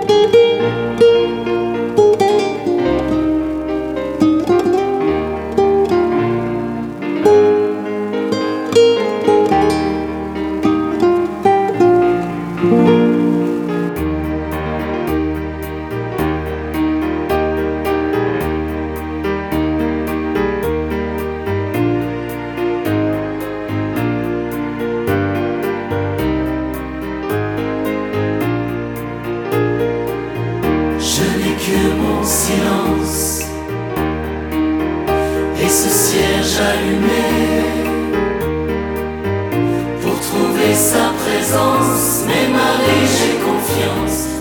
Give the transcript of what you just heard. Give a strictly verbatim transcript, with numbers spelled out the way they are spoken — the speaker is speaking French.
Silence et ce cierge allumé pour trouver sa présence. Mais Marie, j'ai confiance,